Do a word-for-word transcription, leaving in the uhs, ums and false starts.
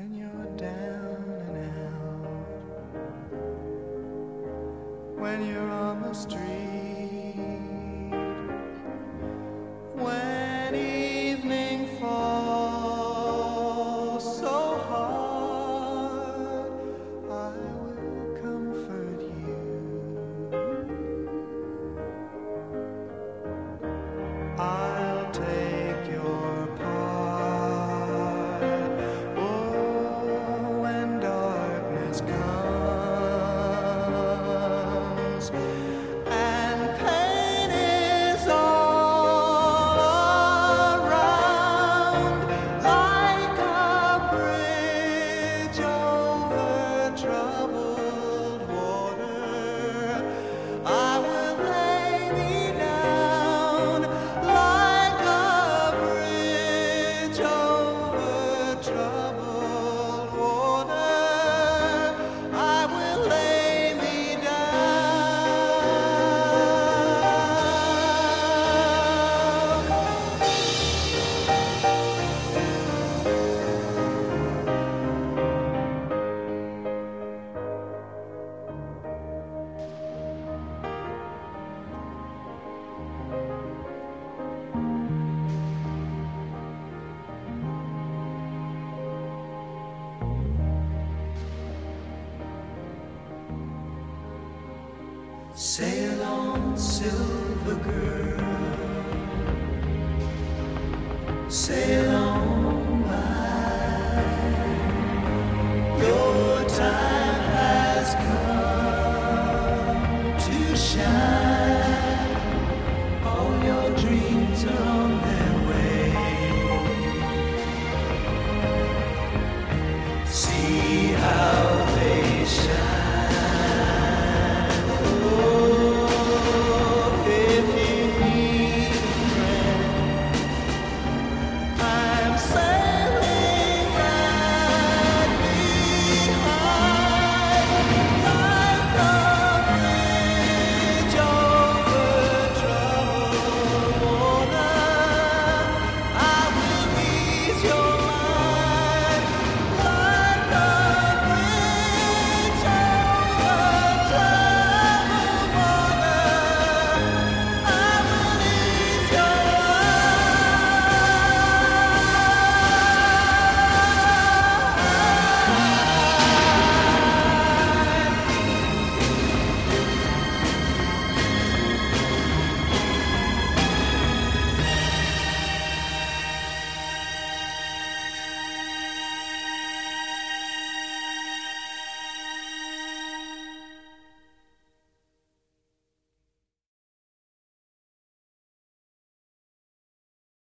when you're down and out, when you're on the street, when evening falls so hard, I will comfort you. I'll take your part. Oh, when darkness comes and pain is all around, like a bridge over troubled water, I will lay me down like a bridge over troubled water. I will lay me Sail on, silver girl, sail on by. Your time has come to shine. All your dreams are on their way. See